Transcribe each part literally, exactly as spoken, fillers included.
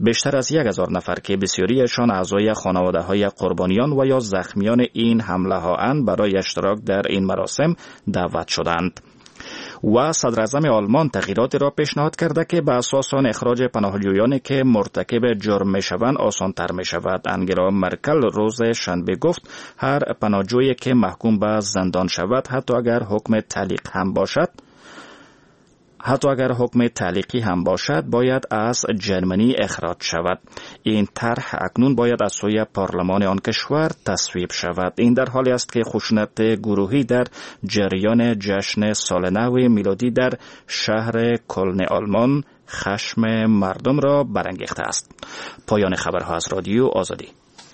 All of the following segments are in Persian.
بیشتر از یک هزار نفر که بسیاریشان اعضای خانواده‌های قربانیان و یا زخمیان این حمله ها اند برای اشتراک در این مراسم دعوت شدند. و صدر اعظم آلمان تغییراتی را پیشنهاد کرده که به اساس آن اخراج پناهجویانی که مرتکب جرم میشوند آسان‌تر میشود. انگلا مرکل روز شنبه گفت هر پناهجویی که محکوم به زندان شود حتی اگر حکم تعلیق هم باشد حتی اگر حکم تعلیقی هم باشد باید از جرمنی اخراج شود. این طرح اکنون باید از سوی پارلمان آن کشور تصویب شود. این در حالی است که خشونت گروهی در جریان جشن سال نو میلادی در شهر کلن آلمان خشم مردم را برانگیخته است. پایان خبرها از رادیو آزادی.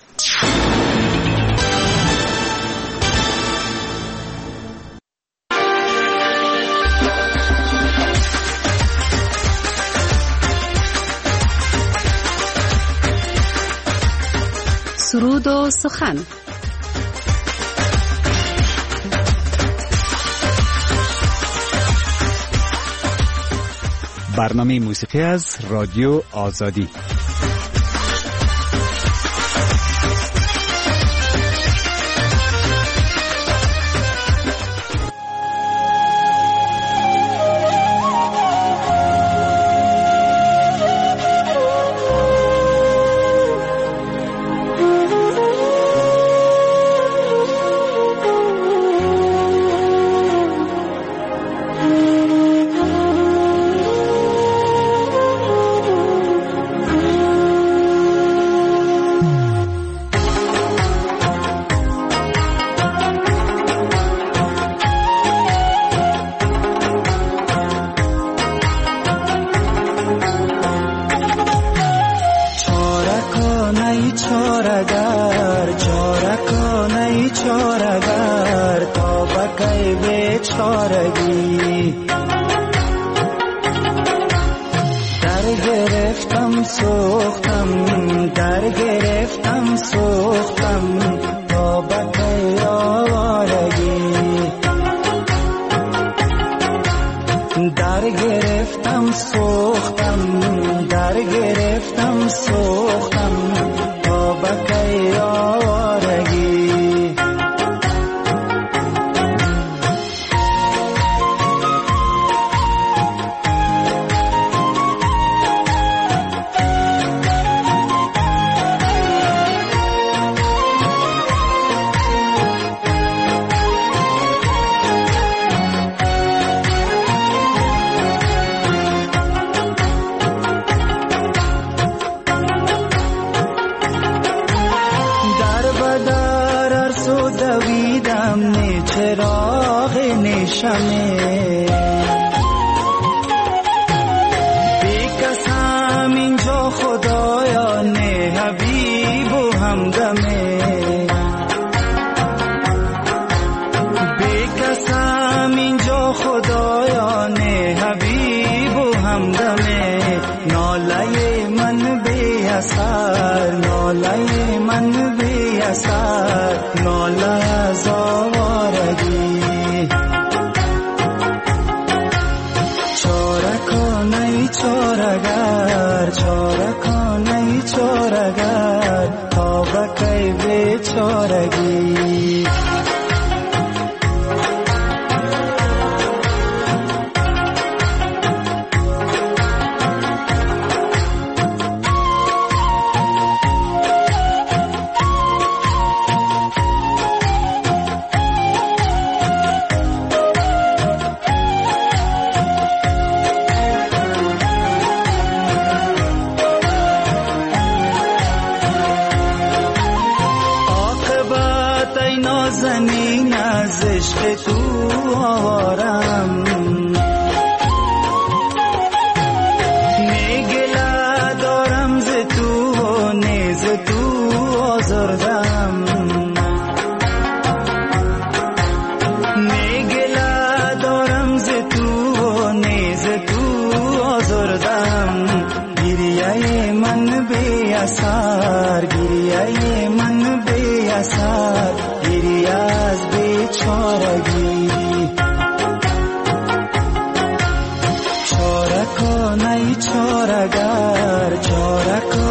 سرود و سخن. برنامه موسیقی از رادیو آزادی. چارکانای چارگر چارکان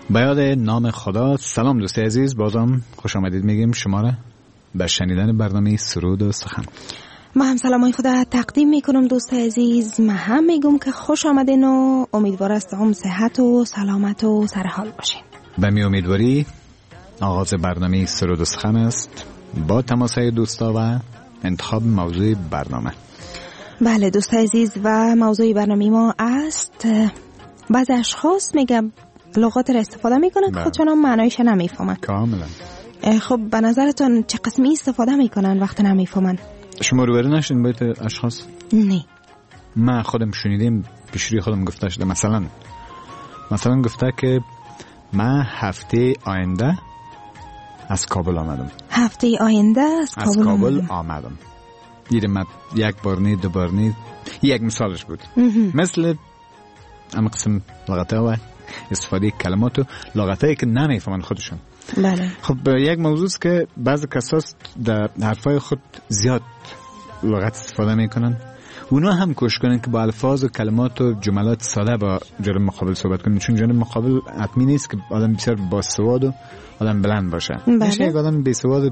به یاد نام خدا. سلام دوست عزیز، بازم خوش آمدید میگیم شما را به شنیدن برنامه سرود و سخن. ما هم سلامای خدا تقدیم میکنم دوست عزیز. من هم میگم که خوش آمدین و امیدوار هستم صحت و سلامت و سرحال باشین. به می امیدواری آغاز برنامه سرود و سخن است با تماسای دوستا و انتخاب موضوع برنامه. بله دوست عزیز، و موضوع برنامه ما است بعضی اشخاص میگم لغات را استفاده میکنن که خودشون هم معنایش نمیفهمن. کاملا. خب به نظرتون چه قسمی استفاده میکنن وقتی نمیفهمن؟ شما روبرو نشدین با این اشخاص؟ نه. من خودم شنیدم، پیشروی خودم گفته شده. مثلا مثلا گفته که من هفته آینده از کابل آمدم. هفته آینده از کابل, از کابل آمدم. آمدم. دیدم من یک بار نی دو بار نی یک مثالش بود. مثل اما قسم لغته و استفاده کلمات و لغتایی که نمیفهمن خودشون. بله. خب یک موضوع است که بعضی کساس در حرفای خود زیاد لغت استفاده میکنن. اونا هم کوشش کنن که با الفاظ و کلمات و جملات ساده با جانب مقابل صحبت کنن، چون جانب مقابل حتمی نیست که آدم بسیار باسواد و آدم بلند باشه. میشه یک آدم بیسواد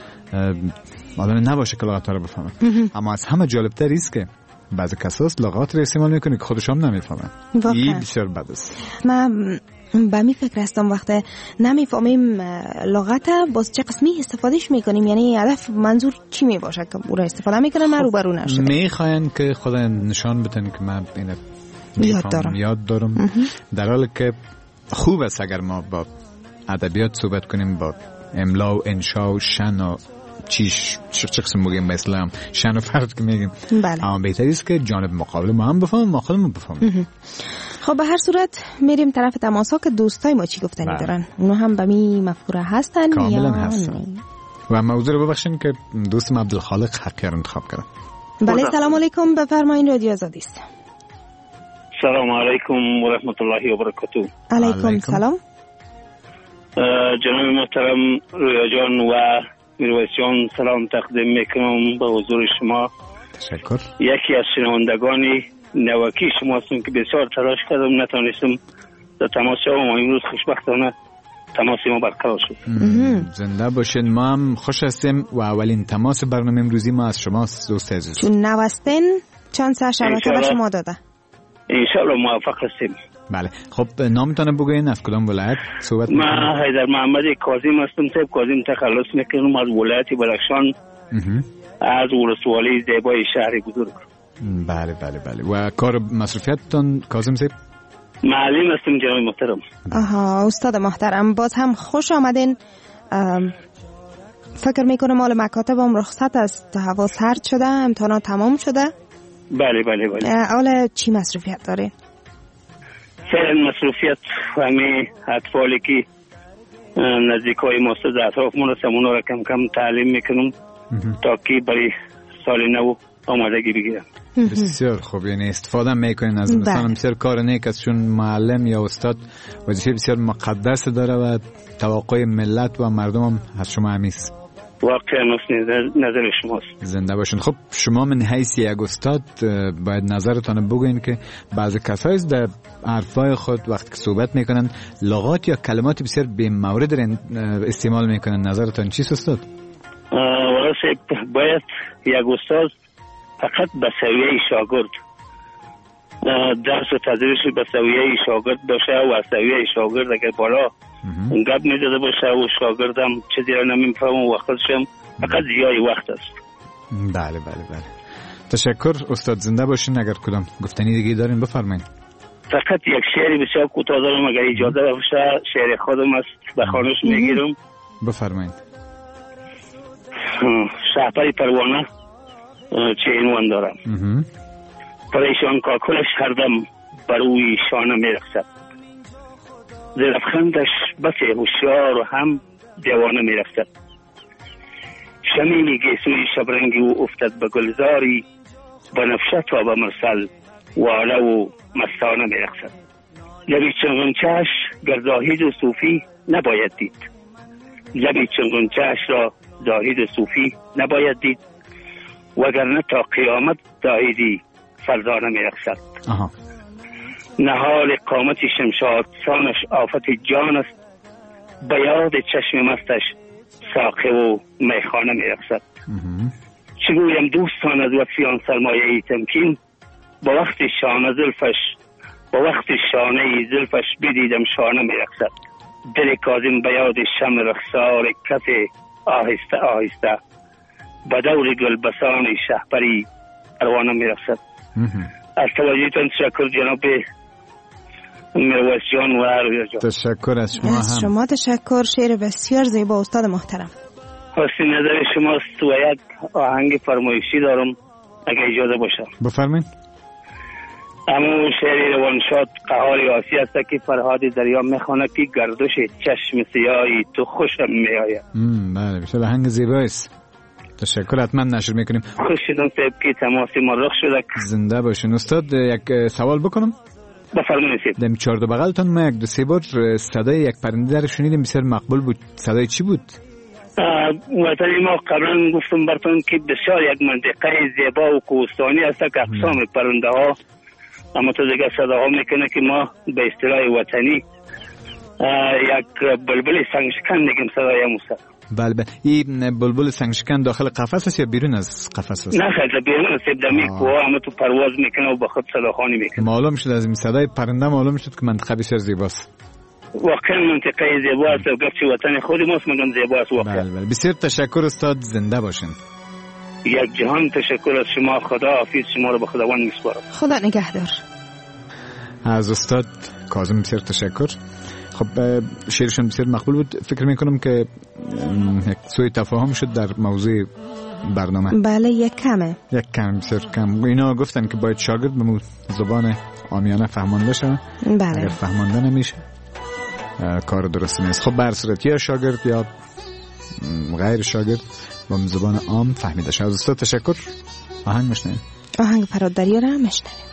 آدم نباشه که لغت ها رو بفهمه. اما از همه جالبتر است که بعضی کساس لغات رو استعمال میکنه که خودش هم نمیفهمن. این بسیار بد است. من به می فکر هستم وقتی نمیفهمیم لغت باز چه قسمی استفادهش میکنیم، یعنی هدف منظور چی می باشه که او را استفاده میکنن؟ من روبرو نشدم. میخواین که خدا نشان بدن که من اینو یاد دارم, یاد دارم. در حالی که خوب است اگر ما با ادبیات صحبت کنیم، با املا و انشا و شن و چیش چه قسم بگیم به اسلام شن و فرد که میگیم. بله. اما بهتر است که جانب مقابل ما هم بفهمیم، ما خودمون بفهمیم. خب به هر صورت میریم طرف تماسا که دوستای ما چی گفتنی بله. دارن. اونا هم به می مفکوره هستن کاملا یا هستن. و موضوع رو ببخشین که دوستم عبدالخالق حقیار انتخاب کردم. بله سلام علیکم، بفرمایید رادیو آزادی است. سلام علیکم و رحمت الله و برکاته. علیکم سلام. جناب محترم رویا جان و میرویس جان سلام تقدیم میکنم به حضور شما. تشکر. یکی از شنوندگانی نوکی شما هستم که بسیار تلاش کردم نتونستم در تماس شما، و امروز خوشبختانه تماس ما برقرار شد. زنده باشین. ما هم خوش هستیم و اولین تماس برنامه امروزی ما از شماست دوست عزیز. چون نوستین چند سر شبکه به شما داده. انشالله موفق هستیم. بله. خب نامتان بگوین، از کدام ولایت صحبت میکنید؟ من حیدر محمد کاظم هستم. صاحب کاظم تخلص میکنم از ولایت بدخشان، از ولسوالی زیبای شهر بزرگ. بله بله بله. و کار مصروفیتتون کاظم صاحب؟ معلم هستم جناب محترم. آها استاد محترم، باز هم خوش آمدین. فکر میکنم مال مکاتبم رخصت است، هوا سرد شده، امتحانات تمام شده. بله بله بله. حالا چی مصروفیت دارین؟ فعلا مصروفیت همه اطفالی که نزدیکای ماست در اطرافمون هستن اونا را کم کم تعلیم میکنم تا که برای سال نو آمادگی بگیرم. بسیار خوب. یعنی استفاده میکنین از مثلا بسیار کار نیک است، چون معلم یا استاد وظیفه بسیار مقدس داره و توقع ملت و مردم هم از شما همیست. واقعا نظر شماست. زنده باشین. خب شما من حیث یک استاد باید نظرتان بگوین که بعضی کسایی در حرفای خود وقتی که صحبت میکنن لغات یا کلمات بسیار بی مورد استعمال میکنن. نظرتان چیست استاد؟ واسه باید یک استاد فقط به سویه شاگرد درس و تدریس به سویه شاگرد باشه و از سویه شاگرد اگر بالا گپ میداده باشه و شاگردم چیزی را نمیفهمه و وقتشم فقط زیای وقت است. بله بله بله. تشکر استاد، زنده باشین. اگر کدام گفتنی دیگه دارین بفرمایید. فقط یک شعر بسیار کوتاه دارم اگر اجازه باشه. شعر خودم است، به خوانش میگیرم. بفرمایید. شهپر پروانه چه عنوان دارم. پریشان کاکلش هردم بر روی شانه میرقصد، زلفخندش بسه هوشیار و هم جوانه میرقصد. شمیم گیسوی شبرنگی و افتد به گلزاری، بنفشه تا به مرسل واله و مستانه میرقصد. لبی چنگونچهش گر زاهد و صوفی نباید دید، لبی چنگونچهش را زاهد و صوفی نباید دید، وگرنه تا قیامت زاهدی فرزانه میرقصد. نهال قامت شمشاد سانش آفت جان است، به یاد چشم مستش ساقه و میخانه می رقصد. چه گویم دوستان از وفیان سرمایه تمکین، با وقت شانه زلفش با وقت شانه زلفش بدیدم شانه می رقصد. دل کاظم به یاد شم رخسار کف آهسته آهسته، به دور گلبسان شهپری پروانه می رقصد. از توجهتان تشکر جناب میرویس جان و رویا جان. تشکر از شما هم. از شما تشکر. شعر بسیار زیبا استاد محترم. حسین نظر شماست و یک آهنگ فرمایشی دارم اگه اجازه باشه. بفرمایید. اما شعر روانشاد قهار آسی است که فرهاد دریا میخوانه که گردش چشم سیاهی تو خوشم میآید. بله بسیار آهنگ زیبایی است. تشکر. حتما نشر میکنیم. خوش شدم صاحب که تماسی ما رخ شده. زنده باشین. استاد یک سوال بکنم؟ بفرمایید. در چهار دو بغلتان ما یک دو سه بار صدای یک پرنده رو شنیدیم، بسیار مقبول بود. صدای چی بود؟ وطن ما قبلا گفتم براتون که بسیار یک منطقه زیبا و کوهستانی است که اقسام پرنده ها اما تو دیگه صداها میکنه که ما به اصطلاح وطنی یک بلبل سنگشکن میگیم صدای موسی. بله بله. این بلبل سنگشکن داخل قفس است یا بیرون از قفس است؟ نه خیلی بیرون است. دمی کوه اما تو پرواز میکنه و به خود صداخوانی میکنه. معلوم شد از این صدای پرنده معلوم شد که منطقه بسیار زیباست. واقعا منطقه زیباست و گفت وطن خود ماست مگم زیباست واقعا. بله بله. بسیار تشکر استاد. زنده باشین. یک جهان تشکر از شما. خدا حافظ شما رو به خداوند میسپارم. خدا نگهدار. از استاد کاظم بسیار تشکر. خب شعرشون بسیار مقبول بود. فکر میکنم که یک سوء تفاهم شد در موضوع برنامه. بله یک کمه. یک کم بسیار کم. اینا گفتن که باید شاگرد به زبان عامیانه فهمانده شه. بله. اگر فهمانده نمیشه کار درستی نیست. خب بر صورت یا شاگرد یا غیر شاگرد با زبان عام فهمیده شه. از استاد تشکر. آهنگ میشنویم. آهنگ فرهاد دریا را میشنویم.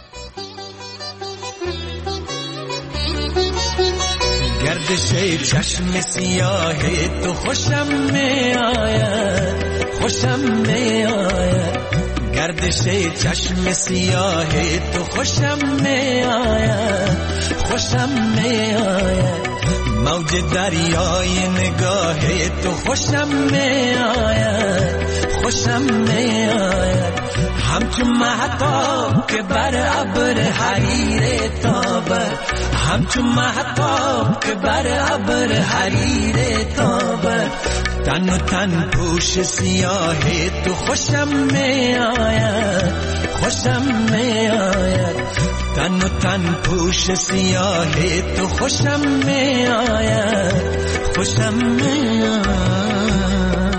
گردش چشم سیاه تو خوشم می آید، خوشم می آید. گردش چشم سیاه تو خوشم می آید، خوشم می آید. موج دریای نگاه تو خوشم می آید، خوشم می آید. همچون مهتاب که بر ابر حریر تابد، همچون مهتاب که بر ابر حریر تابد. تن و تن پوش سیاه تو خوشم می آید، خوشم می آید. تن و تن پوش سیاه تو خوشم می آید، خوشم می آید.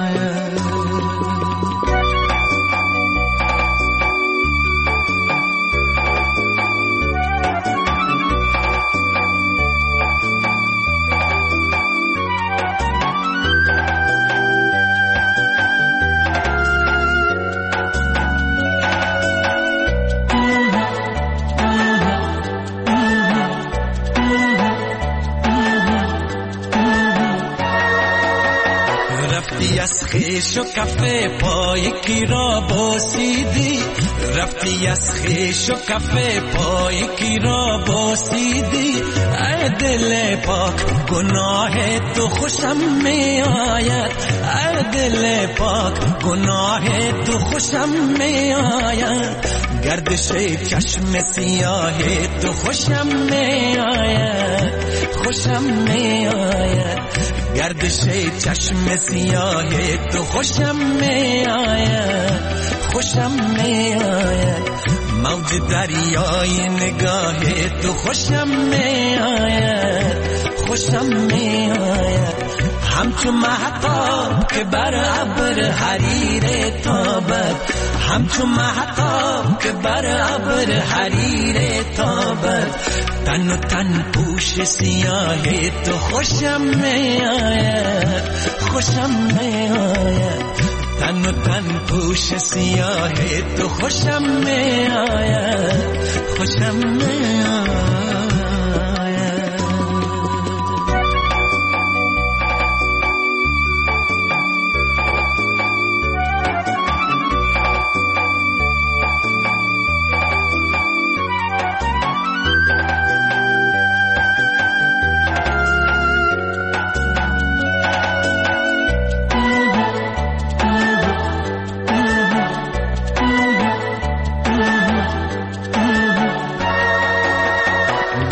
از خیش و کفه پای کی را بوسیدی، رفتی از خیش و کفه پای کی را بوسیدی. ای دل پاک گناه تو خوشم می آید، ای دل پاک گناه تو خوشم می آید. گردش چشم سیاه تو خوشم می آید، خوشم می آید. گردش چشم سیاه تو خوشم می آید، خوشم می آید. موج دریای نگاه تو خوشم می آید، خوشم می آید. همچون مهتاب که بر ابر حریر تابد، همچون مهتاب که بر ابر حریر تابد. تن و تن پوش سیاه تو خوشم می آید، خوشم می آید. تن و تن پوش سیاه تو خوشم می آید، خوشم می آید.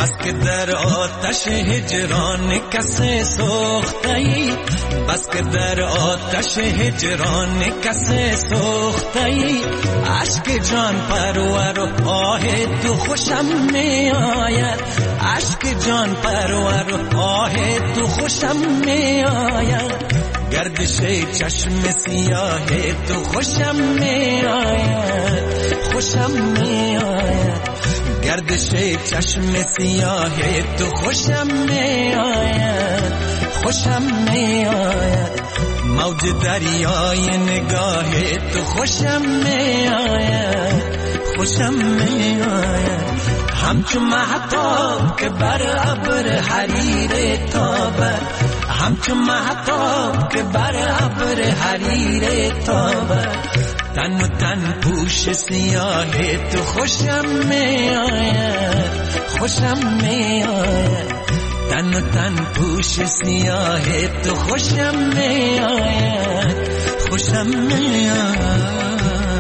بس که در آتش هجران کسی سوخته‌ای، بس که در آتش هجران کسی سوخته‌ای، عشق جان پرور و آه تو خوشم می آید، عشق جان پرور و آه تو خوشم می آید، گردش چشم سیاه تو خوشم می آید، خوشم می آید، گردش چشم سیاه تو خوشم می آید، خوشم می آید، موج دریای نگاه تو خوشم می آید، خوشم می آید، همچون مهتاب که بر ابر حریر تابد، همچون مهتاب که بر ابر حریر تابد، تن و تن پوش سیاه تو خوشم می آید، خوشم می آید، تن و تن پوش سیاه تو خوشم می آید، خوشم می آید.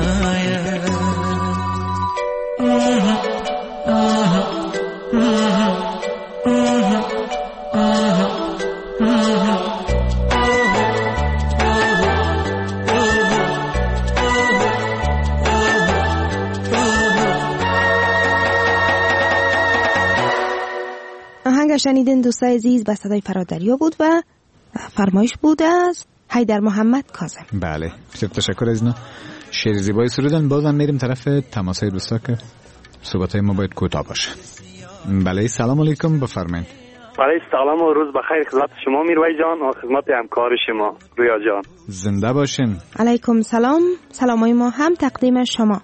شنیدین دوستای عزیز، به صدای فرادریا بود و فرمایش بود از حیدر محمد کاظم. بله بسیار تشکر از اینا شعر زیبای سرودن. بازم میریم طرف تماسای دوستا که صحبتای ما باید کوتاه باشه. بله سلام علیکم، بفرمایید. بله سلام و روز بخیر خدمت شما میروی جان و خدمت همکار شما رویا جان. زنده باشین. علیکم سلام، سلامای ما هم تقدیم شما.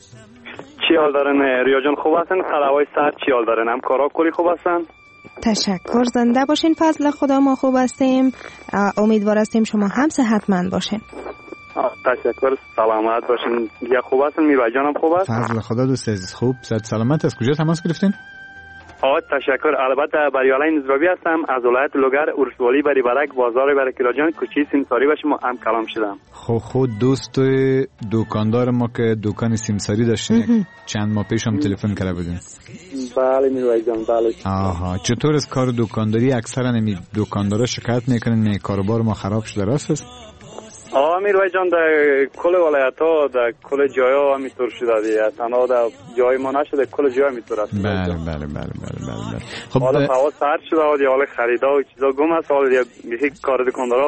چی حال دارن رویا جان؟ خوب هستن؟ خلاوای سر چی حال دارن؟ همکارا کلی خوب هستن؟ تشکر، زنده باشین، فضل خدا ما خوب هستیم، امیدوار هستیم شما هم صحتمند باشین. تشکر، سلامت باشین. یا خوب هستن؟ میروی جان هم خوب است؟ فضل خدا دوست عزیز خوب، صحت سلامت. از کجا تماس گرفتین؟ آه تشکر، البته بریالای نزرابی هستم از ولایت لوگر، ارسوالی بری برک، بازار بری کلاجان، کوچه سیمساری و شما هم کلام شدم. خب خود دوست دکاندار ما که دکان سیمساری داشتین چند ماه پیش هم تلفن کرده بودین. بله میروی جان بله. آها، چطور از کار دکانداری؟ اکثرا نمی دکاندارا شکایت میکنن نه کاروبار ما خراب شده، راست است؟ آه میروی جان در کل ولایت ها در کل جای ها همیطور شده دیگه، تنها در جای ما نشده کل جای همیطور است. بله بله بله بله بله. خب حالا فوا سرد شده و حالا خریدا و چیزا گم است، حالا دیگه کار دکاندارا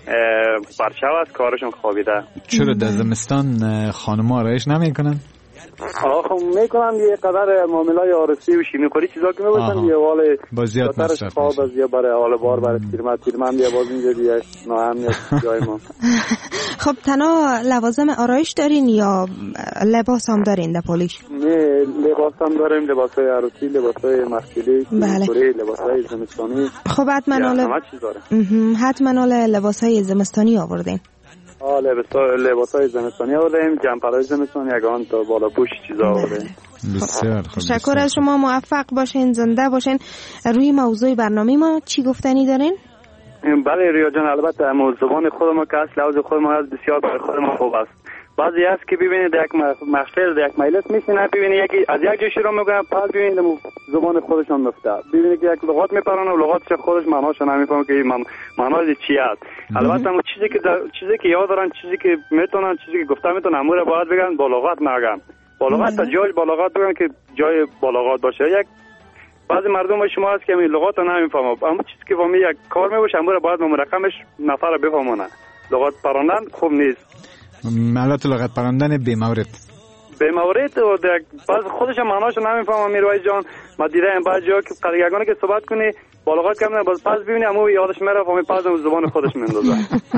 برچاو است، کارشون خوابیده. چرا در زمستان خانم‌ها آرایش نمیکنن؟ آه خب میکنم یه قدر معاملای عارضی و شیمیخوری چیزا که میباشن یه حال با زیاد مصرف خواب از یه برای حال بار برای پیرمرد پیرمرد یه باز اینجا دیگه ناهمیت جای ما. خب تنها لوازم آرایش دارین یا لباس هم دارین در پولیش؟ نه لباس هم داریم، لباسای عروسی، لباسای محفلی، شیمیخوری، لباسای زمستانی. خب حتما همه چیز داریم. حتما لباسای زمستانی آوردین. آه لباسای زمستانی آوردیم، جمپرهای زمستانی، یگان تا بالا پوش چیزا آوردیم. بسیار خوب. تشکر از شما، موفق باشین، زنده باشین. روی موضوع برنامه ما چی گفتنی دارین؟ بله ریا جان، البته زبان خود ما که اصل لفظ خود ما از بسیار برای خود ما خوب است. بعضی هست که ببینید یک محفل در یک مجلس میشینه، ببینید یکی از یک جای شروع میکنه، پس ببینید زبان خودشون میفته، ببینید که یک لغات میپرونه و لغاتش خودش معناش نمیفهمه که معنای چی است. البته اون چیزی که چیزی که یاد دارن، چیزی که میتونن، چیزی که گفته میتونن امور باید بگن، با لغات نگن، با لغات تا جای با لغات بگن که جای با لغات باشه. یک بعضی مردم شما هست که این لغات رو نمیفهمه، اما چیزی که فهمی یک کار میباشه امور باید مرقمش نفر رو بفهمونه. لغات پراندن خوب نیست. مالات لغت پراندن بی مورد به مورد و بعض خودش معناش نمیفهمم. میروی جان ما دیدم بعضی جا که قریگانی که صحبت کنی با لغات کم نه، باز پس ببینی امو یادش میره فهمی پس زبان خودش میندازه.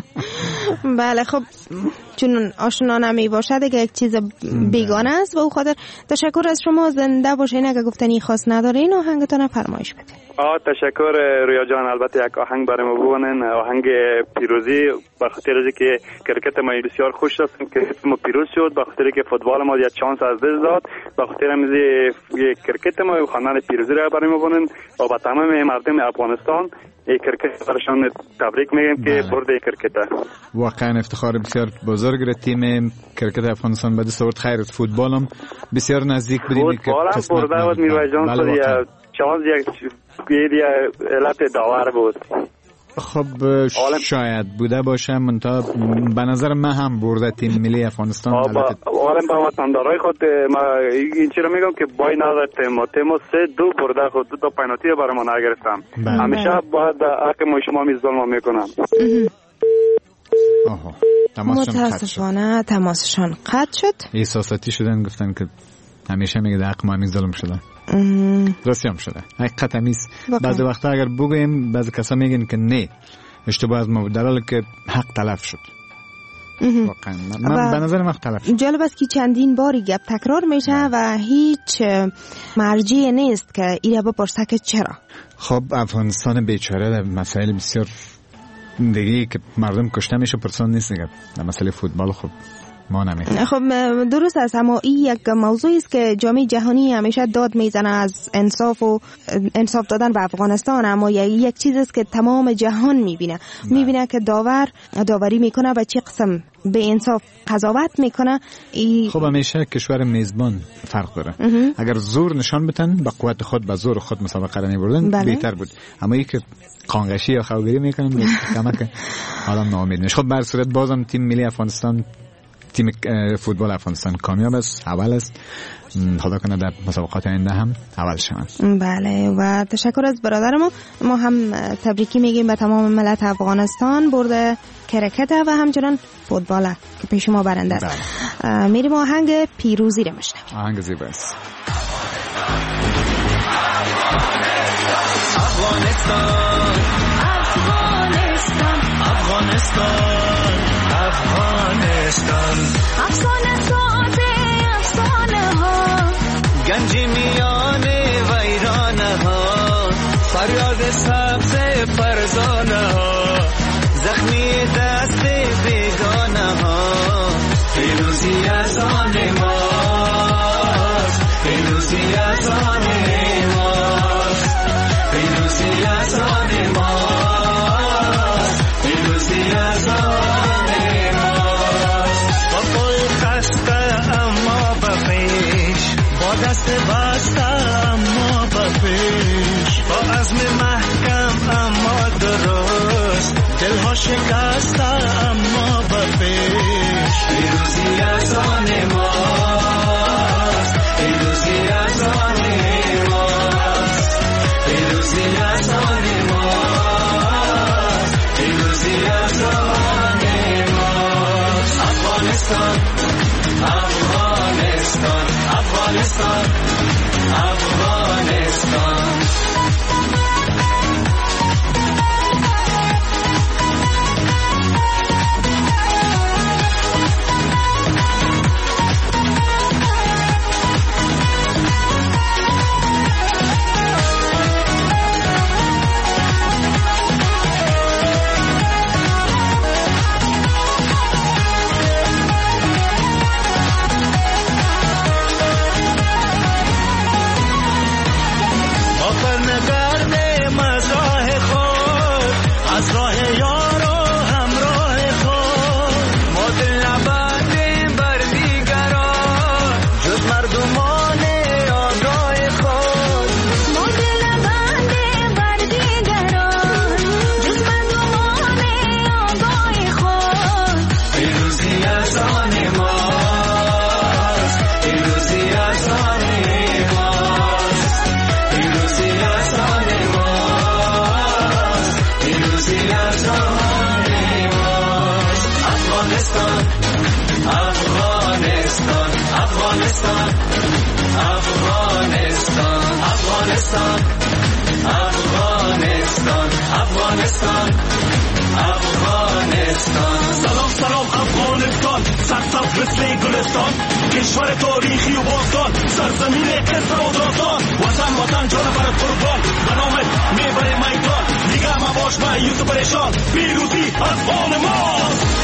بله خب چون آشنا نمی باشه دیگه یک چیز بیگانه است و او خاطر تشکر از شما، زنده باشین. اگه گفتنی خاص ندارین آهنگتون فرمایش بدین. آه تشکر رویا جان، البته یک آهنگ برای ما بگونن، آهنگ پیروزی، به خاطر اینکه کرکت ما بسیار خوش است، کرکت ما پیروز شد، به خاطر اینکه فوتبال ما یک چانس از دست داد، به خاطر اینکه کرکت ما خواندن پیروزی را برای ما بگونن و با تمام مردم افغانستان یک کرکت برشان تبریک میگم که برده کرکت. واقعا افتخار بسیار بزرگ تیم کرکت افغانستان بعد صورت خیر. فوتبال هم بسیار نزدیک بودیم که فوتبال هم برده بود میروی جان، شانس یک یه علت داور بود. خب شاید بوده باشه، منتها به نظر من هم برده تیم ملی افغانستان. آرم با وطندارای خود ما این چی رو میگم که بای نظر تیم تیم سه دو برده خود دو تا پنالتی برای ما نگرفتم. همیشه باید حق ما شما می ظلم میکنم. آها متاسفانه تماسشان قطع شد. احساساتی شدن، گفتن که همیشه میگه حق ما می ظلم شده. راستی هم شده حقیقت همیز. بعضی وقتا اگر بگویم بعضی کسا میگن که نه اشتباه از ما بود، در حالی که حق تلف شد. واقعا من به نظر من تلف شد. جالب است که چندین باری گپ تکرار میشه و هیچ مرجعی نیست که ایره بپرسه که چرا. خب افغانستان بیچاره در مسائل بسیار دیگه که مردم کشته میشه پرسان نیست دیگه. در مسئله فوتبال خب ما نمی‌کنیم. خب درست است، اما این یک موضوعی است که جامعه جهانی همیشه داد میزنه از انصاف و انصاف دادن به افغانستان، اما یک چیز است که تمام جهان میبینه میبینه که داور داوری میکنه و چه قسم به انصاف قضاوت میکنه. ای... خب همیشه کشور میزبان فرق داره. اه. اگر زور نشان بدن با قوت خود با زور خود مسابقه را میبردن بله. بهتر بود، اما این که قانقشی یا خوگیری میکنن کمک آدم ناامید میشه. خب بر صورت بازم تیم ملی افغانستان، تیم فوتبال افغانستان کامیاب است، اول است. خدا کنه در مسابقات آینده هم اول شوند. بله و تشکر از برادر ما. ما هم تبریکی میگیم به تمام ملت افغانستان. برده کرکت و همچنان فوتبال که پیش ما برنده است. میریم آهنگ پیروزی رو میشنویم. آهنگ زیباست. افغانستان افغانستان افغانستان افغانستان افسانه ساز افسانه ها، گنج میان ویرانه ها، فریاد سبز فرزانه ها، زخمی دست بیگانه ها. پیروزی از آن ماست، پیروزی از آن ماست، پیروزی از آن ماست، پیروزی از آن دست بسته اما بپیش، با عزم محکم اما درست، دلها شکسته اما بپیش. پیروزی از آن ماست، پیروزی از آن ماست، پیروزی از آن ماست، پیروزی از آن ماست. افغانستان افغانستان افغانستان افغانستان افغانستان افغانستان افغانستان. سلام سلام افغانستان، سرسبز مثل گلستان، کشور تاریخی و باستان، سرزمین قصر و داستان. وطن وطن جان برات قربان، به نامت میبره میدان، دیگه مباش مایوس و پریشان. پیروزی از آن ماست.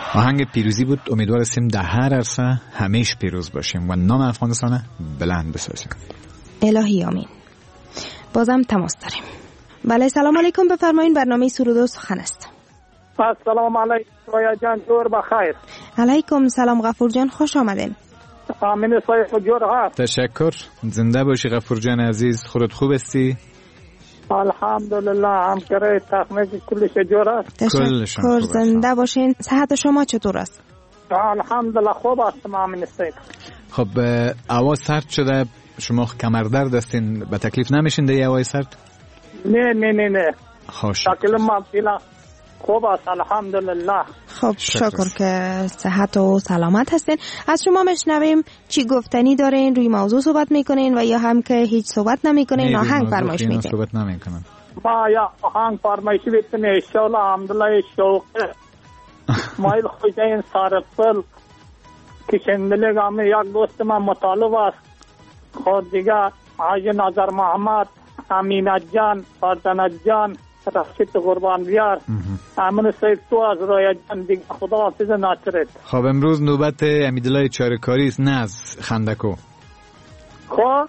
آهنگ پیروزی بود. امیدوار هستیم در هر عرصه همیشه پیروز باشیم و نام افغانستان بلند بسازیم. الهی آمین. بازم تماس داریم. بله سلام علیکم، بفرمایید. برنامه سرود و سخن است. سلام علیکم رویا جان، جور بخیر. علیکم سلام غفور جان، خوش آمدین. آمین صاحب جور هست. تشکر. زنده باشی غفور جان عزیز. خودت خوب هستی؟ الحمدلله، همکاری تکنیک کلش جور است. تشکر. زنده باشین. صحت شما چطور است؟ الحمدلله خوب است. آمین صاحب. خب آواز سرد شده، شما کمر درد هستین، به تکلیف نمیشین دیگه آواز سرد؟ نه نه نه نه. خوش. تکلیف ما فعلا خوب است الحمدلله. خب شکر که صحت و سلامت هستین. از شما میشنویم چی گفتنی دارین، روی موضوع صحبت میکنین و یا هم که هیچ صحبت نمیکنین، آهنگ فرمایش میدین؟ صحبت نمیکنم. ما یا آهنگ فرمایش میدین ان شاء الله. الحمدلله شوق مایل خوشین سارفل کشندلگام یک دوست من مطالب است. خود دیگه حاج نظر محمد، امینت جان، فردنت جان، رشید قربان بیار، امین سید تو از رویا جان دیگه خدا حافظ ناصرت. خب امروز نوبت امیدالله چاره‌کاری است، نه از خندکو. خب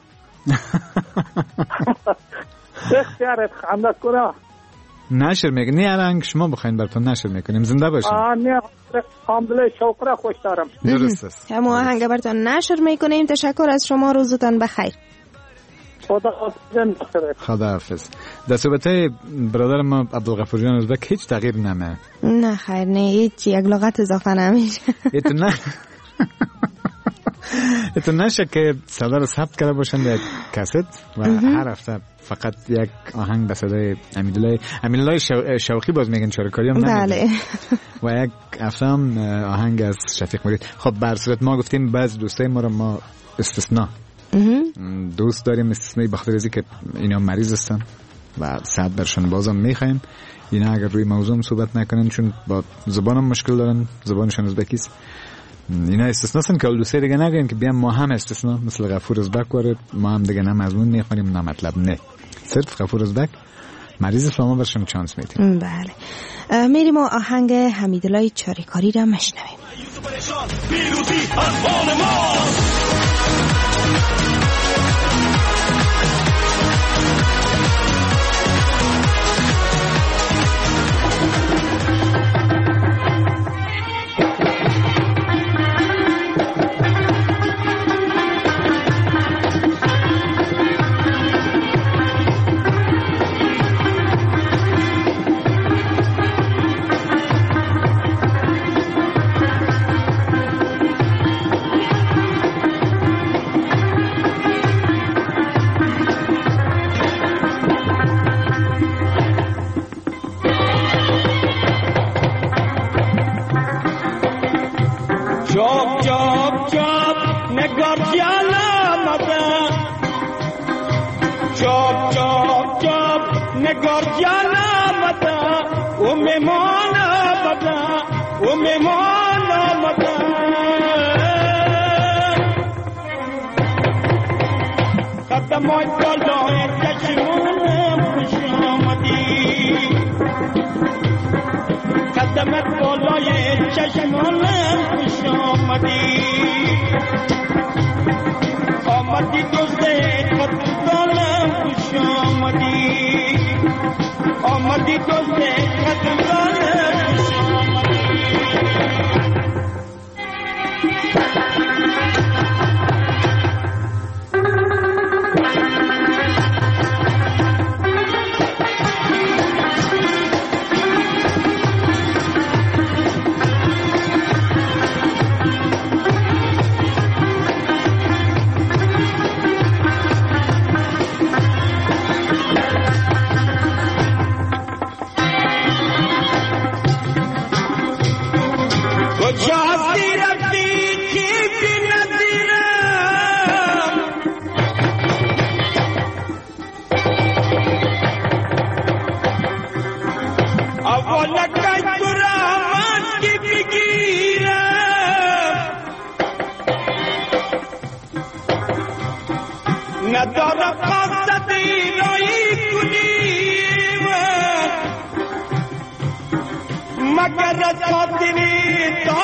اختیارت خندکو را نشر میکنی، الان شما بخواین براتون نشر میکنیم. زنده باشین. آه نه الحمدلله شوق را خوش دارم. درست است. همون آهنگ براتون نشر میکنیم. تشکر از شما، روزتون بخیر. خدا حافظ. خدا حافظ. در صحبتای برادر ما عبدالغفور جان ازبک هیچ تغییر نمه. نه خیر، نه هیچ یک لغت اضافه نمیشه. ایتون نه ایتون نشه که صدا رو ثبت کرده باشن در کست و هر هفته فقط یک آهنگ به صدای امیدالله امیدالله شو... شوقی باز میگن چاره‌کاری هم نمیگن. بله. و یک هفته هم آهنگ از شفیق مرید. خب بر صورت ما گفتیم بعض دوستای ما رو ما استثناء دوست داریم، استثنایی بخاطر از اینکه اینا مریض هستن و صد برشون بازم میخوایم اینا اگر روی موضوع صحبت نکنن چون با زبانم مشکل دارن، زبانشون ازبکی است. اینا استثناء هستن که دوستای دیگه نگن که بیام ما هم استثناء مثل غفور ازبک وارد، ما هم دیگه نه مضمون میخونیم نه مطلب، نه صرف غفور ازبک مریض فلما برشون چانس میدیم. بله. میریم و آهنگ حمیدالله چاره‌کاری را میشنویم. پیروزی از آن ما. مگر خاطری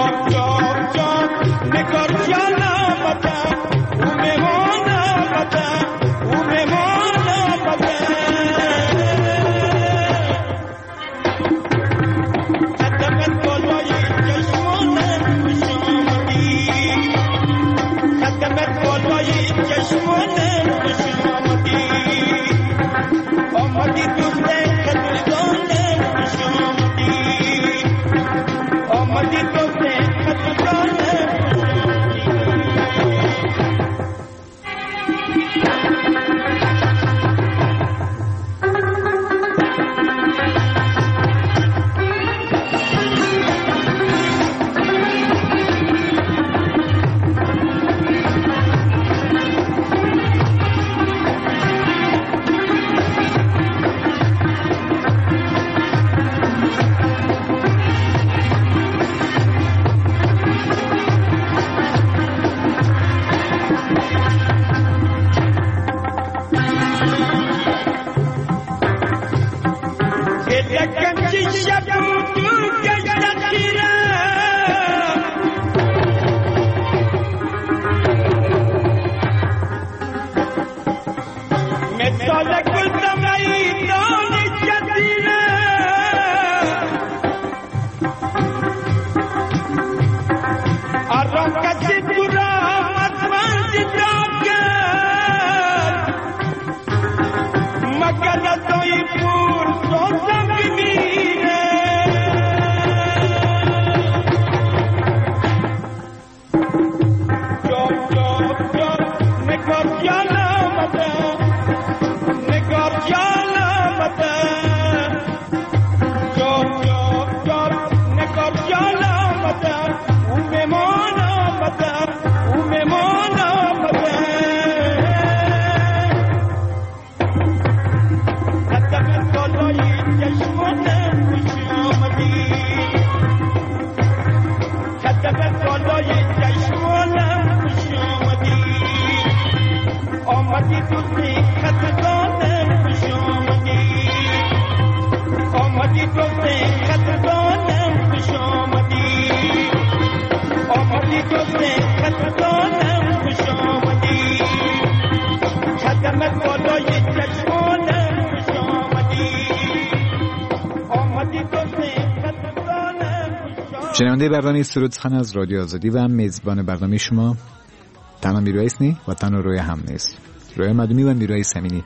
شنونده برنامه سرود سخن از رادیو آزادی و میزبان برنامه شما تنها میرویس نی و تنها روی هم نیست، روی مدومی و میرویس همینی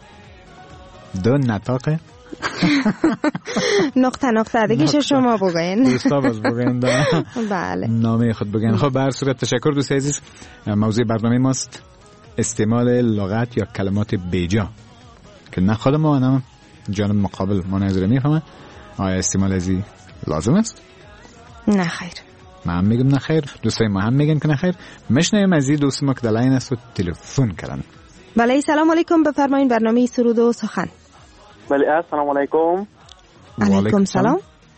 دو نطاقه نقطه نقطه دیگه شما بگوین دوستا باز بگوین بله نامه خود بگوین. خب به هر صورت تشکر دوست عزیز. موضوع برنامه ماست استعمال لغت یا کلمات بیجا که نه خود ما نه جانب مقابل ما نظر میفهمه. آیا استعمال ازی لازم است؟ نه خیر. ما هم میگم نه خیر، دوستای ما هم میگن که نه خیر. مشنویم از این دوست ما که در لاین است و تلفن کردن. بله سلام علیکم، بفرمایید برنامه سرود و سخن. بله السلام علیکم. علیکم سلام.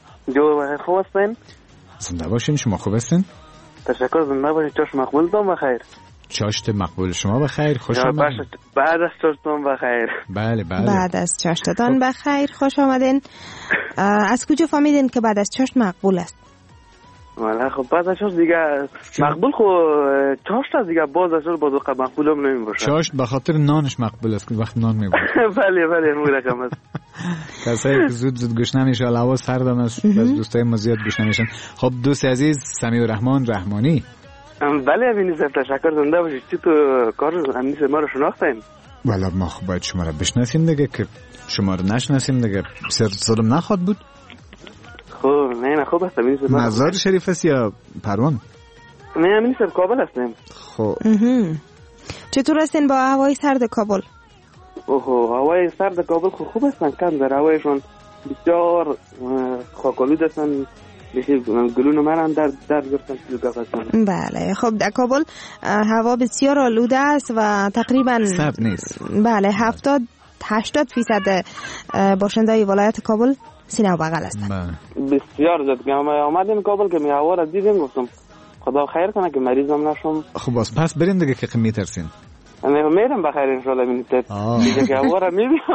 جو خوب هستین؟ زنده باشین. شما خوب هستین؟ تشکر. زنده باشین. چاش مقبول دام بخیر. چاشت مقبول شما بخیر. خوش آمدید. بعد از چاشتون بخیر. بله بله. بعد از چاشتتان بخیر. خوش آمدین. از کجا فهمیدین که بعد از چاشت مقبول است؟ والا خب بعد از چاشت دیگه مقبول خو چاشت دیگه باز از باز وقت مقبول هم نمیشه. چاشت به خاطر نانش مقبول است که وقت نان میبره. بله بله مو رقم است. کسایی که زود زود گوش نمیشه الان سردم است، از دوستای ما زیاد گوش نمیشن. خب دوست عزیز سمیع الرحمن رحمانی. بله امین صاحب تشکر. زنده باشید. چی تو کار امین ما رو شناختین؟ والا ما خب باید شما رو بشناسیم دیگه، که شما رو نشناسیم دیگه بسیار ظلم نخواد بود. خب نه نه خوب است. امین صاحب مزار شریف است یا پروان؟ نه امین صاحب کابل هستیم. خب چطور هستین با هوای سرد کابل؟ اوه هوای سرد کابل خوب خوب هستن. کم در هوایشون بسیار خاکالود هستن. بخیر گلون مرن در در گفتن تو گفتن. بله خب در کابل هوا بسیار آلوده است و تقریبا سرد نیست. بله هفتاد هشتاد فیصد باشندگان ولایت کابل سینه و بغل هستند. بسیار زیاد. ما آمدیم کابل که می هوا را دیدیم گفتم خدا خیر کنه که مریضم نشم. خب باز پس بریم دیگه که میترسین. نه میرم بخیر ان شاء الله. میتونید دیگه که هوا را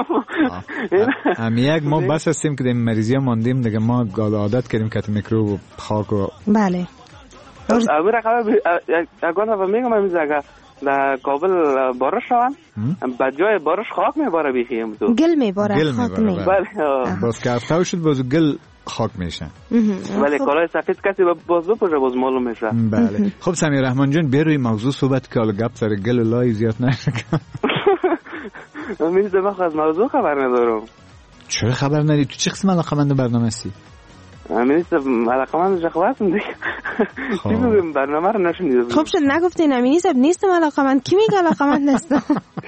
میبینم. هم یک ما بس هستیم که در مریضی ماندیم دیگه. ما عادت کردیم که میکروب و خاک و بله اول رقم اگه نفر میگم من اگه در کابل بارش شوند بعد جای بارش خاک میباره بیخیم تو گل میباره خاک میباره باز که افتاو شد باز گل خاک میشه ولی کالای سفید کسی باز بپوشه باز معلوم میشه. بله خب سمیر رحمان جان بروی موضوع صحبت که حالا گپ سر گل و لای زیاد نشه. من من از موضوع خبر ندارم. چرا خبر نداری؟ تو چه قسم علاقمند برنامه هستی؟ من علاقمند شخص هستم دیگه. چی بگم برنامه رو نشنیدم. خب شد نگفتین امینی صاحب نیستم علاقمند. کی میگه علاقمند هستم؟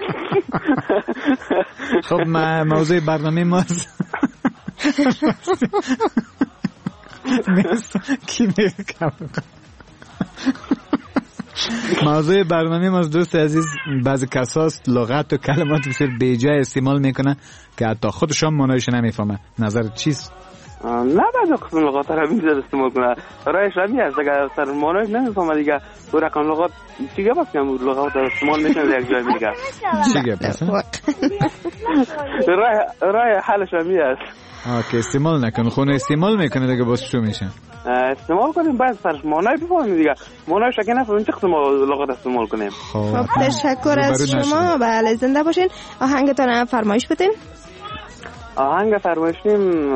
خب موضوع برنامه ماست کی میگه موضوع برنامه ما دوست عزیز بعضی کساست لغت و کلمات بسیار بیجای استعمال میکنه که حتی خودشان معنایش نمیفهمه. نظر چیست؟ نه بعضی قسم لغات رو میذاره استعمال کنه رایش همی هست اگر سر معنایش نمیفهمه دیگه و رقم لغات چیگه بس که لغات رو استعمال میکنه یک جای میگه چیگه بس؟ رای حالش همی هست آه که استعمال نکنه خونه استعمال میکنه دیگه باز شو میشه استعمال کنیم باید سرش معنای بفهمیم دیگه معنایش اگه نفهمیم چه قسم لغات استعمال کنیم. خب تشکر از شما. بله زنده باشین. آهنگتان فرمایش بدین. آهنگ فرمایشیم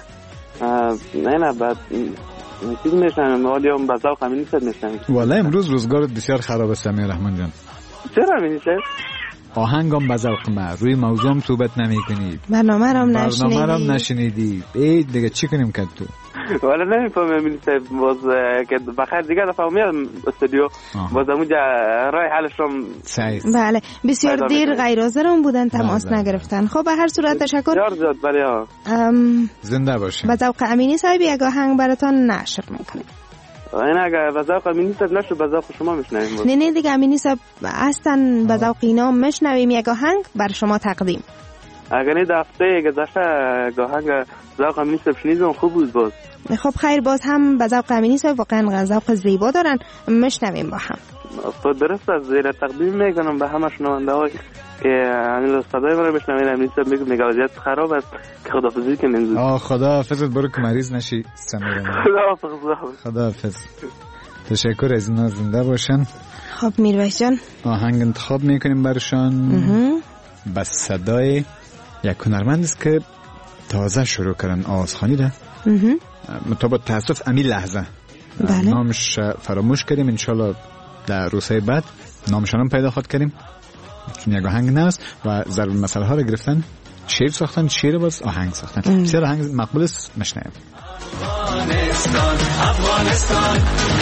نه نه بعد چیز میشنم ولی هم بازار قمینی صد میشنم. والله امروز روزگارت بسیار خراب است سمیر رحمان جان. چرا میشه؟ آهنگم بذوق ما روی موضوع هم صحبت نمی‌کنید. برنامه رو هم نشنیدی. برنامه رو هم نشنیدی. ای دیگه چی کنیم که تو؟ والا نمی‌فهمم این باز که بخیر دیگه دفعه میام استودیو باز اونجا رای حالش هم صحیح. بله بسیار دیر غیر حاضرم بودن تماس نگرفتن. خب به هر صورت تشکر. بسیار زیاد بله ها. زنده باشین. بذوق امینی صاحب یک آهنگ براتون نشر می‌کنیم. این اگر بذوق امینی صاحب نشه بذوق شما میشنویم. نه نه دیگه امینی صاحب اصلا بذوق اینا میشنویم یک آهنگ بر شما تقدیم. اگر این دفعه گذشته آهنگ ذوق امینی صاحب شنیدم خوب بود باز. خب خیر باز هم بذوق امینی صاحب واقعا ذوق زیبا دارن میشنویم با هم. تو درست از زیر تقدیم میکنم به همه شنونده‌ها که همین صدای من رو بشنوین. امینی صاحب میگه میگه خراب است که خداحافظی کنین. آه خداحافظت برو که مریض نشی سمیر. خداحافظ. خداحافظ. تشکر از اینا زنده باشن. خب میرویس جان آهنگ انتخاب میکنیم برشان با صدای یک هنرمند است که تازه شروع کردن آوازخوانی ده مطابق تاسف امی لحظه بله. نامش فراموش کردیم انشالله در روزهای بعد نامشان هم پیدا خواهد کردیم چون یک آهنگ نست و ضرب مسئله ها رو گرفتن شعر ساختن شعر باز آهنگ ساختن بسیار آهنگ مقبول است مشنویم. افغانستان افغانستان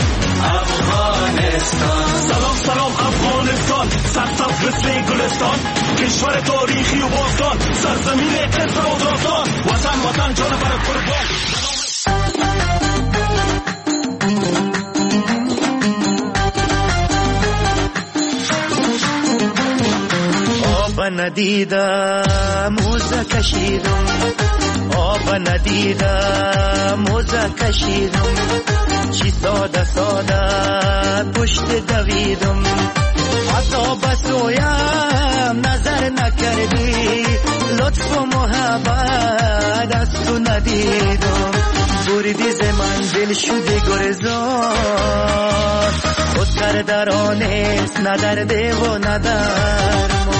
افغانستان سلام سلام افغانستان سرسبز مثل گلستان کشور تاریخی و باستان سرزمین قدر و داستان وطن وطن جان بر قربان آب ندیدم موزه کشیدم آب ندیدم موزه کشیدم چی ساده ساده پشت دویدم حتی بسویم نظر نکردی لطف و محبت از تو ندیدم بردی ز من دل شده گرزان خود کردرانست ندرده و ندرمان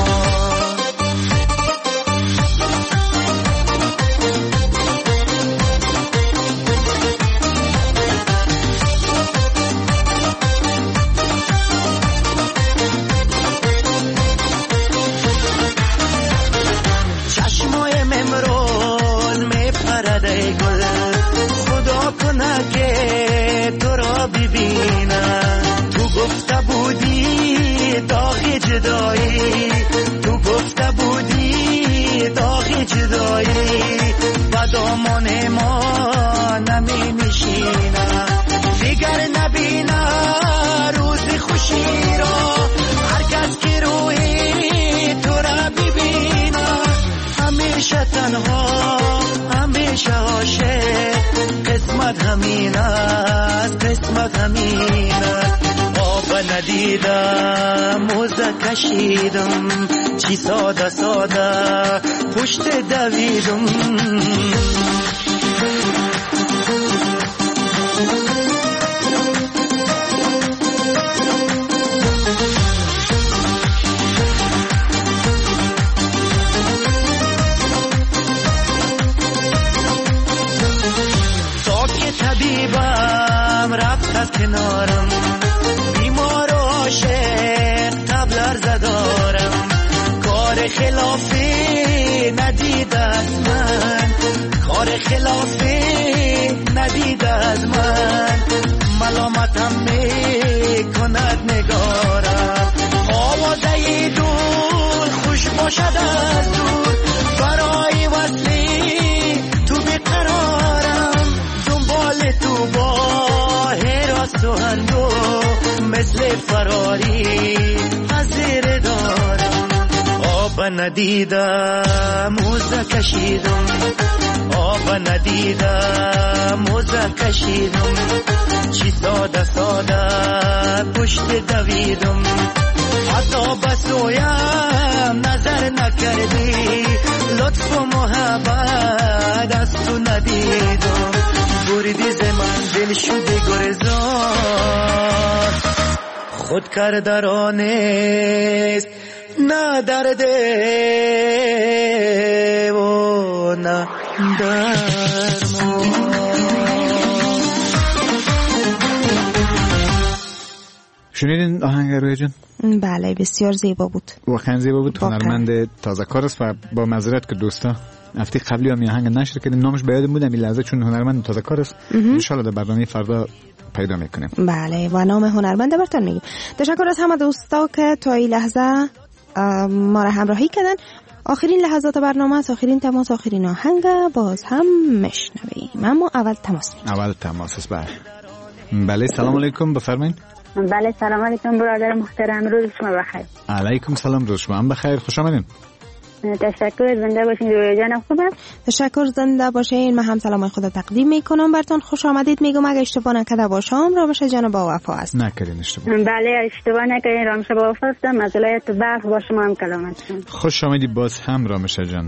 که تو را ببینم تو گفته بودی داغ جدایی تو گفته بودی داغ جدایی و دامان ما نمی نشینم دیگر نبینم روز خوشی را هر کس که روی تو را ببینم همیشه تنها همیشه عاشق قسمت همین است قسمت همین است آب ندیدم موزه کشیدم چی ساده ساده پشت دویدم هم رفت از کنارم، بیمار و عاشق قبل عرض دارم، کار خلافی ندید از من، کار خلافی ندید از من، ملامتم می کند نگارم، آوازه دور خوش باشد از دور، برای وصلی تو بیقرارم، دنبال تو با حراس و هندو مثل فراری حضیر دارم، آب ندیدم موزه کشیدم، آب ندیدم موزه کشیدم، چی ساده ساده پشت دویدم، حتی بسویم نظر نکردی، لطف و محبت از تو ندیدم، بردی ز من دل شدی گرزان، خود کردرانست نه درده و نه درمان. شنیدین آهنگ رویا جان؟ بله بسیار زیبا بود، واقعا زیبا بود. هنرمند تازه کار است و با معذرت که دوستا هفته قبلی هم آهنگ نشر کردیم، نامش به یادم بود این لحظه چون هنرمند تازه کار است، ان شاء الله در برنامه فردا پیدا میکنیم. بله و نام هنرمند براتون میگیم. تشکر از همه دوستا که تا این لحظه ما را همراهی کردن. آخرین لحظات برنامه است، آخرین تماس، آخرین آهنگ باز هم میشنویم، اما اول تماس میگیم. اول تماس است. بله بله سلام علیکم، بفرمایید. بله سلام علیکم برادر محترم، روز شما بخیر. علیکم سلام، روز شما هم بخیر، خوش آمدین. تشکر، زنده باشین. رویا جانم خوب است؟ تشکر، زنده باشین. من هم سلام خود تقدیم میکنم براتون، خوش آمدید میگم. اگه اشتباه نکرده باشم رامش جان با وفا است. نکردین اشتباه. بله اشتباه نکردین، رامش با وفا هستم. از ولایت بلخ با شما هم کلامت کنم. خوش آمدید باز هم رامش جان.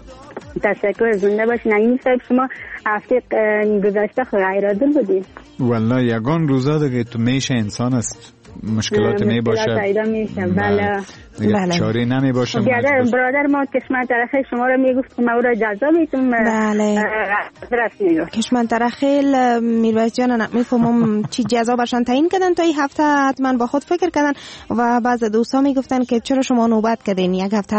تشکر، زنده باشین. این صاحب شما هفته گذشته غیرعادل بودید. والله یگان روزا دیگه تو میشه انسان است، مشکلات می باشه، مشکلات پیدا میشه. بله بله چاره نمی باشه. برادر برادر ما کشمن ترخیل شما رو میگفت که ما رو جزا میتونم. بله کشمن ترخیل میرویس جان میفهمم چی جزا برشان تعیین کردن تا این هفته، حتما با خود فکر کردن و بعض دوستا میگفتن که چرا شما نوبت کردین، یک هفته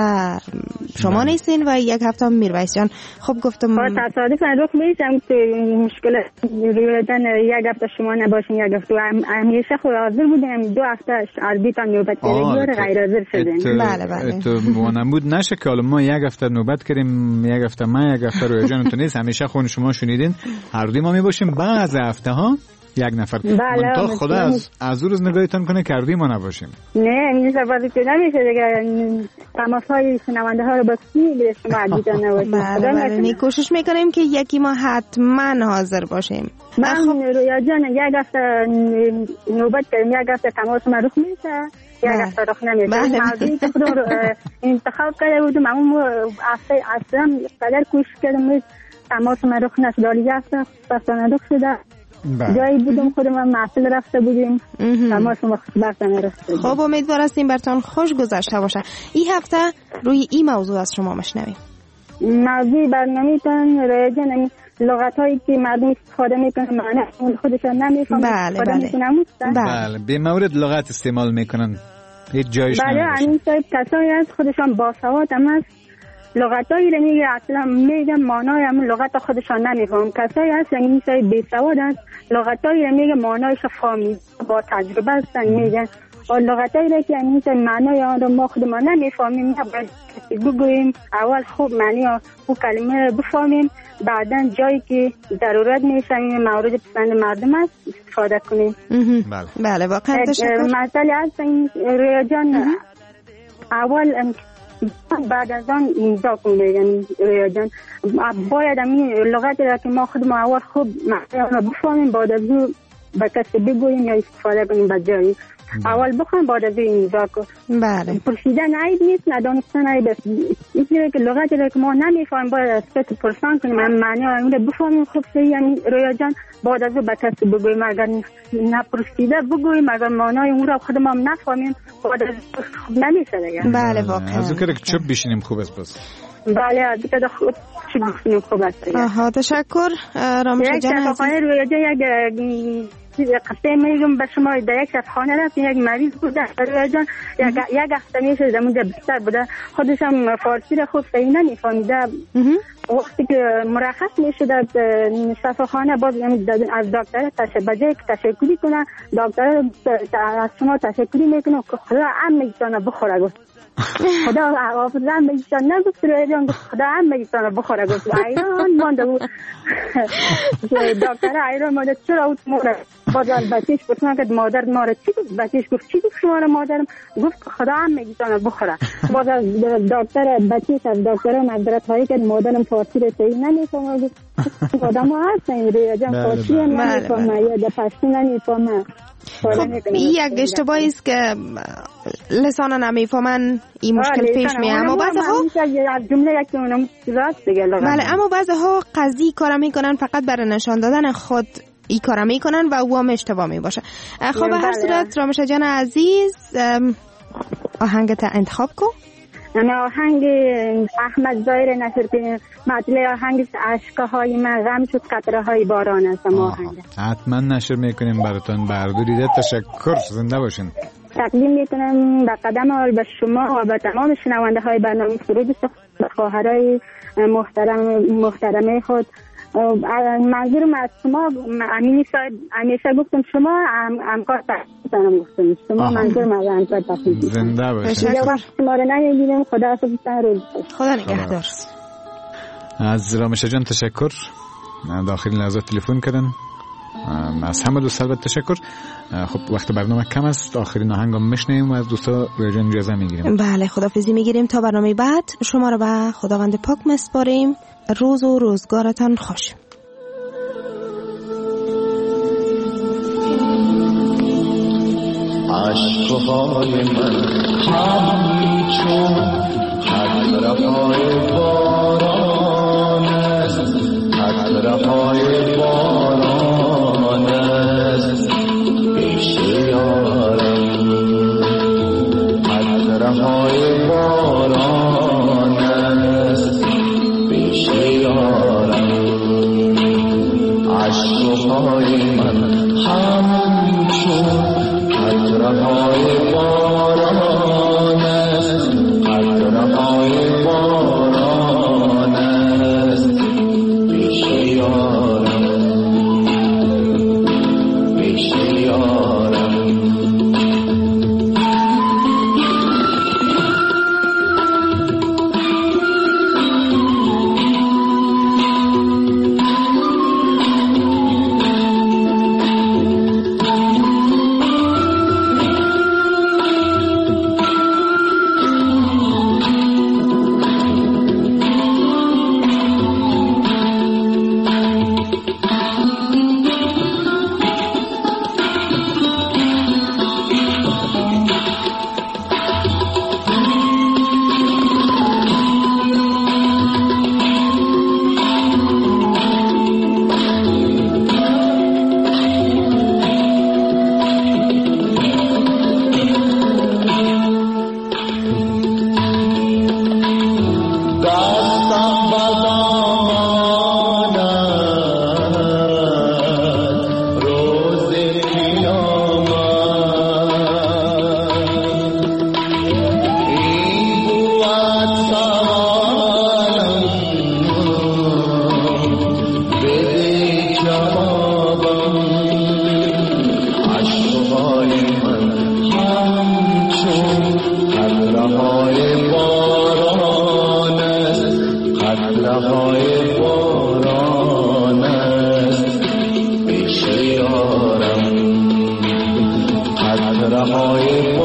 شما نیستین و یک هفته میرویس جان. خب گفتم تصادفا رخ میشم که مشکل رویدن یک هفته شما نباشین، یک هفته همیشه خود حاضر بودیم، دو هفته عربیتان نوبت کردیم غیر حاضر شدیم. بله بله تو وانمود نشه که حالا ما یک هفته نوبت کردیم، یک هفته ما یک هفته رویا جان تو نیست، همیشه خون شما شنیدین هر دوی ما می باشیم، بعض هفته ها یک نفر. بله تا خدا از از روز نگاهتون کنه کردی ما نباشیم. نه این سفاری که نمیشه دیگه، تماس های شنونده ها رو با کی به شما عدیدان نباشیم. بله بله کوشش میکنیم که یکی ما حتما حاضر باشیم. من رویا جان یک هفته نوبت کردیم، یک هفته تماس ما رخ میشه، یک هفته رخ نمیشه. موضوعی که خودم انتخاب کرده بودم، اما هفته اصلا قدر کوشش کردم تماس ما رخ نشد، ولی یک هفته پس رخ شده. جایی بودم خودم هم محفل رفته بودیم، تماس ما برتن رفته. خب امیدوار هستیم براتون خوش گذشته باشه. این هفته روی این موضوع از شما مشنویم. موضوع برنامه‌تان رویا جان لغت هایی که مردم استفاده میکنن معنی خودشان نمیفهمن. بله بله بله به مورد لغت استعمال میکنن هیچ جایش نمیشه. بله همین صاحب کسایی هست خودشان باسواد هم هست، لغتایی رو میگه اصلا میگه معنای همون لغت خودشان نمیفهم. کسایی هست این صاحب بیسواد هست، لغتایی رو میگه معنایش فهمی با تجربه هستن میگن، و لغتایی رو که این صاحب معنای آن رو ما خودمان نمیفهمیم نباید بگوییم، اول خوب معنی او کلمه رو بفهمیم، بعدا جایی که ضرورت میشه این مورد پسند مردم است استفاده کنیم. بله بله واقعا تشکر. مسئله هست این رویا جان اول بعد از آن امضا کن بگن رویا جان، باید این لغتی را که ما خودم اول خوب معنی آن را بفهمیم، بعد از او به کسی بگوییم یا استفاده کنیم به جایی. اول بخوام بعد از این امضا کن. بله پرسیدن عیب نیست، ندانستن عیب است. اینجوری که لغتی را که ما نمیفهمیم باید از کسی پرسان کنیم، معنی آن را بفهمیم. خوب صحیح یعنی رویا جان بعد از او به کسی بگوییم، اگر نپرسیده بگوییم، اگر معنای اون را خودم هم نفهمیم بعد از خوب نمیشه دیگه. بله واقعا از اون که چوب بشینیم خوب است. بس بله دیگه خود چی گفتیم خوب است. آها تشکر رامش جان عزیز. یک شفاخانه روی یک چیز قصه میگم به شما. در یک شفاخانه رفتیم، یک مریض بود روی جان، یک یک هفته میشه در اونجا بستر بوده، خودش هم فارسی را خوب صحیح نمیفهمیده. وقتی که مرخص میشه در شفاخانه باز از دکتر تشکر تشکری کنه، دکتر از شما تشکری میکنه که خدا هم میتونه بخوره. گفت خدا حافظ هم میتونه نگفت روی جان، خدا هم میتونه بخوره. گفت ایران مانده بود. دکتر ایران مانده چرا اوت مورد باز از بچهش پرسنه که مادر ماره چی گفت؟ بچهش گفت چی گفت شما مادرم؟ گفت خدا هم میتونه بخوره. باز از دکتر بچهش از دکتر معذرت هایی که مادرم فارسی رو صحیح نمیفهمه. گفت خدا ما هستیم روی جان فارسی هم نمیفهمه یا در پشتو نمیفهمه. خب یک اشتباهی است که لسانا نمیفهمن این مشکل پیش میاد، اما بعضی‌ها جمله یک اونم راست دیگه. بله اما بعضی‌ها قضیه کارا میکنن فقط برای نشان دادن خود این کارا میکنن و او هم اشتباه میباشه. خب به هر صورت رامش جان عزیز آهنگت انتخاب کن. انا آهنگ احمد ظاهر نصرالدین مطلع آهنگ اشک‌های من غم شد قطره های باران است. آهنگ حتما نشر میکنیم براتون. بردوریده تشکر، زنده باشین. تقدیم میکنم به قدم اول به شما و به تمام شنونده های برنامه سرود خواهرای محترم محترمه خود. منظورم از شما امینی صاحب همیشه گفتم شما همکار تحصیلتانم گفتم شما منظورم از همکار تحصیلتانم. زنده باشید. یه وقت شما رو نمیدیدم. خدا حافظتان روز خدا نگهدار. از رامش جان تشکر، داخل لحظات تلفن کردن. از همه دوست البته تشکر. خب وقت برنامه کم است، آخرین آهنگ هم میشنیم و از دوستا روی اجازه میگیریم. بله خداحافظی میگیریم تا برنامه بعد. شما رو به خداوند پاک میسپاریم. روز و روزگارتان خوش. عشقهای من همچون قطره‌های باران است، قطره‌های باران است پیش یارم، قطره‌های باران است پیش یارم. عشقهای من همچون قطره‌های باران است، قطره‌های باران است پیش یارم، پیش یارم. قطره‌های باران است پیش یارم، قطره‌های